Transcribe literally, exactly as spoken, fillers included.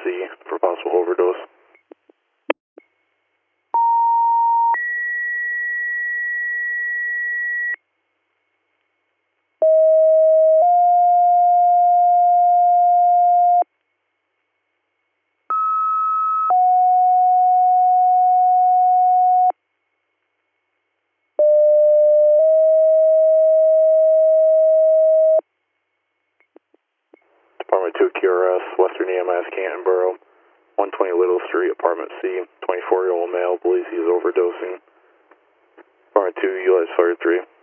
C for possible overdose. Department two Q R S, Western E M S, Canton Borough, one twenty Little Street, Apartment C, twenty-four-year-old male, believes he is overdosing. Department two, U S Fire three.